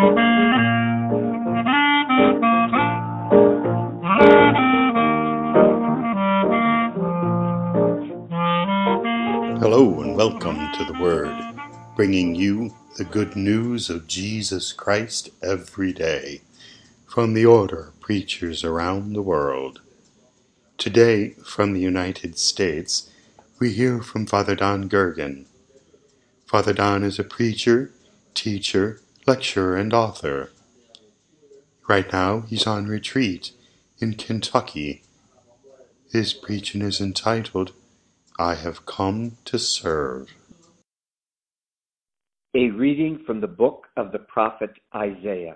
Hello and welcome to the Word, bringing you the good news of Jesus Christ every day from the order of preachers around the world. Today, from the United States, we hear from Father Don Gergen. Father Don is a preacher, teacher, lecturer, and author. Right now, he's on retreat in Kentucky. His preaching is entitled, I Have Come to Serve. A reading from the book of the prophet Isaiah.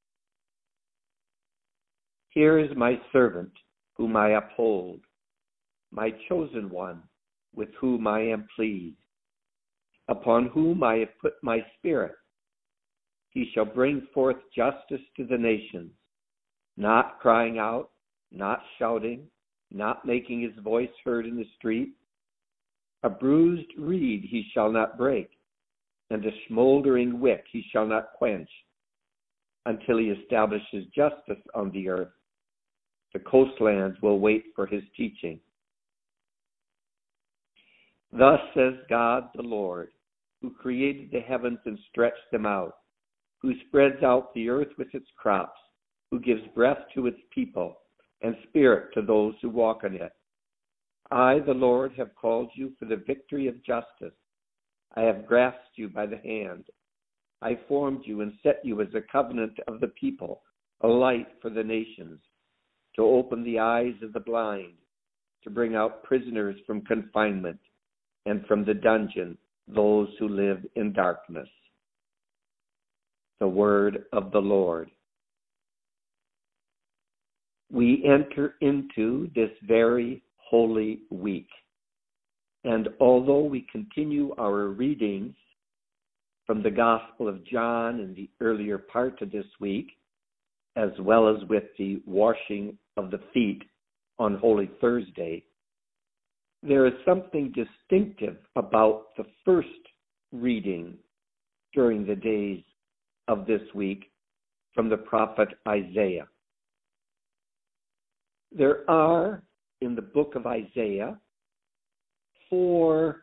Here is my servant, whom I uphold, my chosen one, with whom I am pleased, upon whom I have put my spirit. He shall bring forth justice to the nations, not crying out, not shouting, not making his voice heard in the street. A bruised reed he shall not break, and a smoldering wick he shall not quench, until he establishes justice on the earth. The coastlands will wait for his teaching. Thus says God the Lord, who created the heavens and stretched them out, who spreads out the earth with its crops, who gives breath to its people, and spirit to those who walk on it. I, the Lord, have called you for the victory of justice. I have grasped you by the hand. I formed you and set you as a covenant of the people, a light for the nations, to open the eyes of the blind, to bring out prisoners from confinement, and from the dungeon those who live in darkness. The word of the Lord. We enter into this very holy week. And although we continue our readings from the Gospel of John in the earlier part of this week, as well as with the washing of the feet on Holy Thursday, there is something distinctive about the first reading during the days of this week from the prophet Isaiah. There are, in the book of Isaiah, 4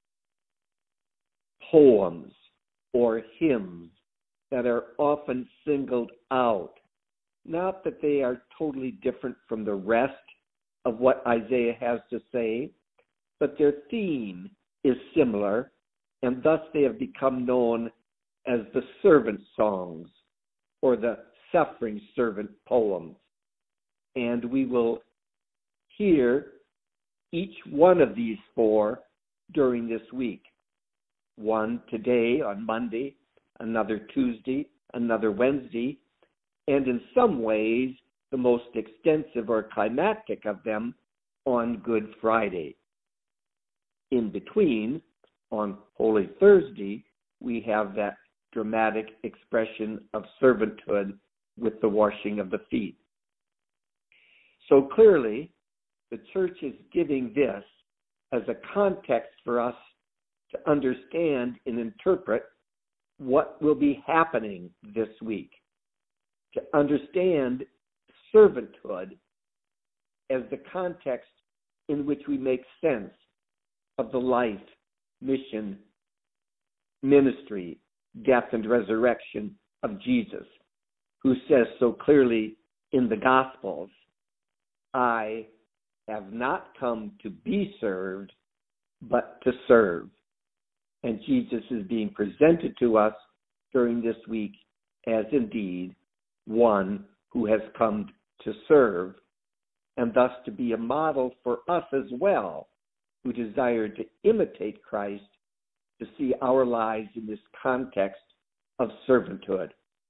poems or hymns that are often singled out. Not that they are totally different from the rest of what Isaiah has to say, but their theme is similar, and thus they have become known as the servant songs or the suffering servant poems. And we will hear each one of these 4 during this week. One today on Monday, another Tuesday, another Wednesday, and in some ways the most extensive or climactic of them on Good Friday. In between, on Holy Thursday, we have that dramatic expression of servanthood with the washing of the feet. So clearly, the church is giving this as a context for us to understand and interpret what will be happening this week, to understand servanthood as the context in which we make sense of the life, mission, ministry, death, and resurrection of Jesus, who says so clearly in the Gospels, I have not come to be served, but to serve. And Jesus is being presented to us during this week as indeed one who has come to serve, and thus to be a model for us as well, who desire to imitate Christ, to see our lives in this context of servanthood.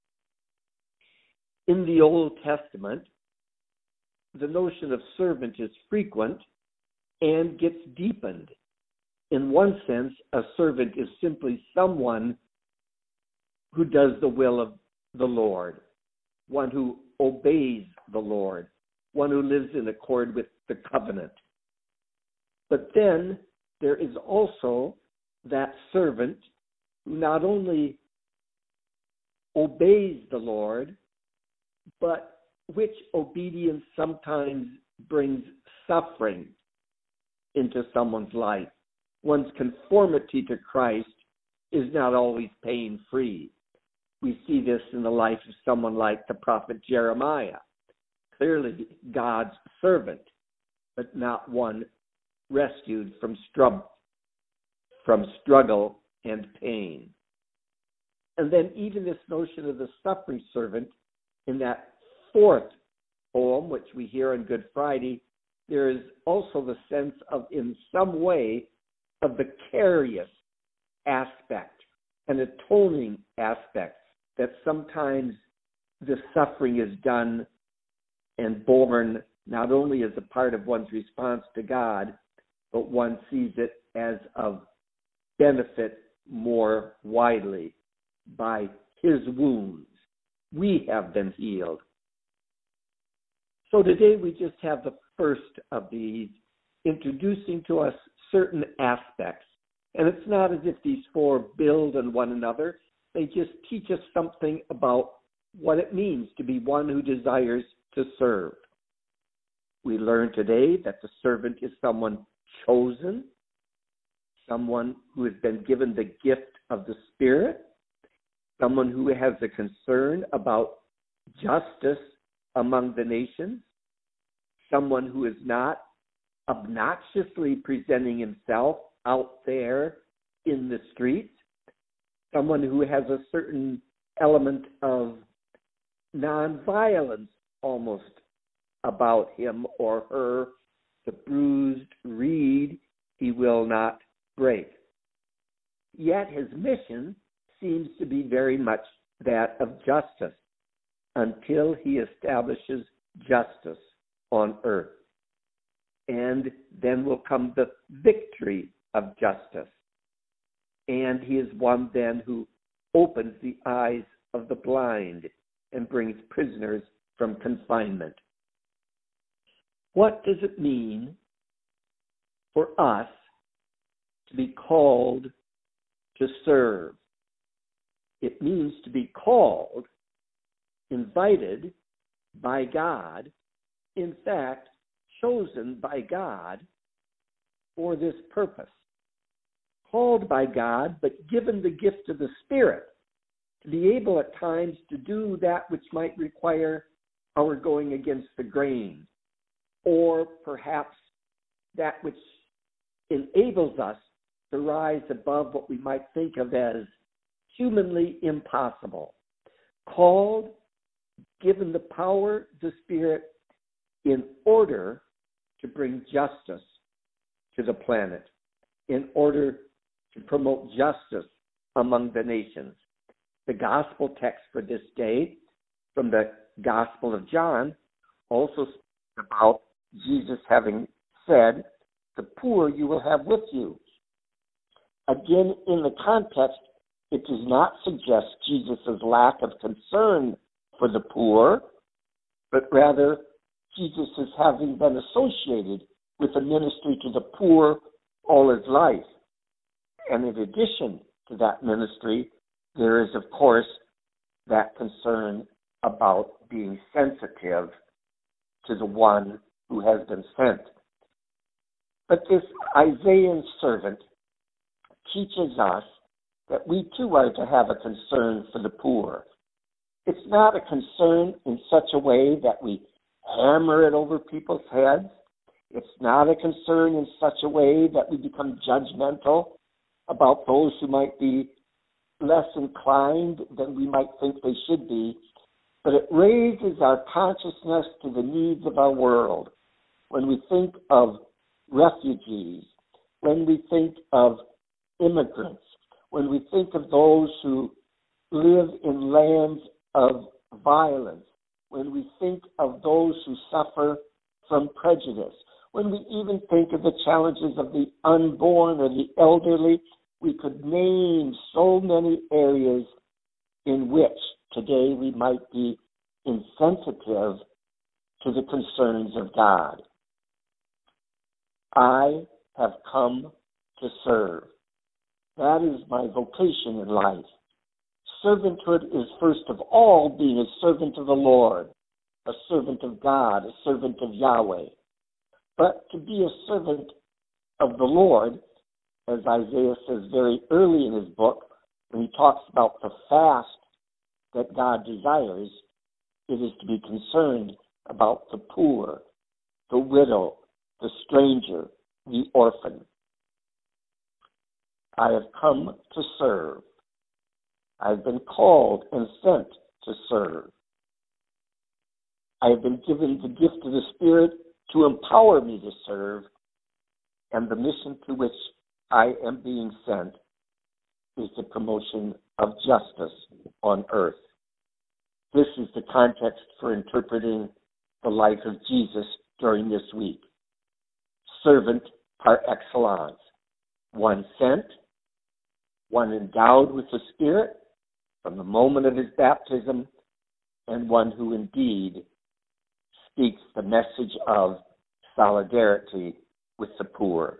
In the Old Testament, the notion of servant is frequent and gets deepened. In one sense, a servant is simply someone who does the will of the Lord, one who obeys the Lord, one who lives in accord with the covenant. But then there is also that servant who not only obeys the Lord, but which obedience sometimes brings suffering into someone's life. One's conformity to Christ is not always pain-free. We see this in the life of someone like the prophet Jeremiah, clearly God's servant, but not one rescued from struggle and pain. And then even this notion of the suffering servant, in that fourth poem, which we hear on Good Friday, there is also the sense of, in some way, a vicarious aspect, an atoning aspect, that sometimes the suffering is done and borne not only as a part of one's response to God, but one sees it as of benefit more widely. By his wounds, we have been healed. So today we just have the first of these, introducing to us certain aspects. And it's not as if these four build on one another. They just teach us something about what it means to be one who desires to serve. We learn today that the servant is someone chosen, someone who has been given the gift of the Spirit, someone who has a concern about justice among the nations, someone who is not obnoxiously presenting himself out there in the streets, someone who has a certain element of nonviolence almost about him or her. The bruised reed he will not break. Yet his mission seems to be very much that of justice until he establishes justice on earth. And then will come the victory of justice. And he is one then who opens the eyes of the blind and brings prisoners from confinement. What does it mean for us to be called to serve? It means to be called, invited by God, in fact, chosen by God for this purpose. Called by God, but given the gift of the Spirit to be able at times to do that which might require our going against the grain, or perhaps that which enables us to rise above what we might think of as humanly impossible. Called, given the power, the Spirit, in order to bring justice to the planet, in order to promote justice among the nations. The gospel text for this day from the Gospel of John also speaks about Jesus having said, "The poor you will have with you." Again, in the context, it does not suggest Jesus' lack of concern for the poor, but rather Jesus' having been associated with a ministry to the poor all his life. And in addition to that ministry, there is, of course, that concern about being sensitive to the one who has been sent. But this Isaiah servant teaches us that we too are to have a concern for the poor. It's not a concern in such a way that we hammer it over people's heads. It's not a concern in such a way that we become judgmental about those who might be less inclined than we might think they should be, but it raises our consciousness to the needs of our world. When we think of refugees, when we think of immigrants, when we think of those who live in lands of violence, when we think of those who suffer from prejudice, when we even think of the challenges of the unborn or the elderly, we could name so many areas in which today we might be insensitive to the concerns of God. I have come to serve. That is my vocation in life. Servanthood is first of all being a servant of the Lord, a servant of God, a servant of Yahweh. But to be a servant of the Lord, as Isaiah says very early in his book, when he talks about the fast that God desires, it is to be concerned about the poor, the widow, the stranger, the orphan. I have come to serve. I have been called and sent to serve. I have been given the gift of the Spirit to empower me to serve, and the mission to which I am being sent is the promotion of justice on earth. This is the context for interpreting the life of Jesus during this week. Servant par excellence, one sent, one endowed with the Spirit from the moment of his baptism, and one who indeed speaks the message of solidarity with the poor.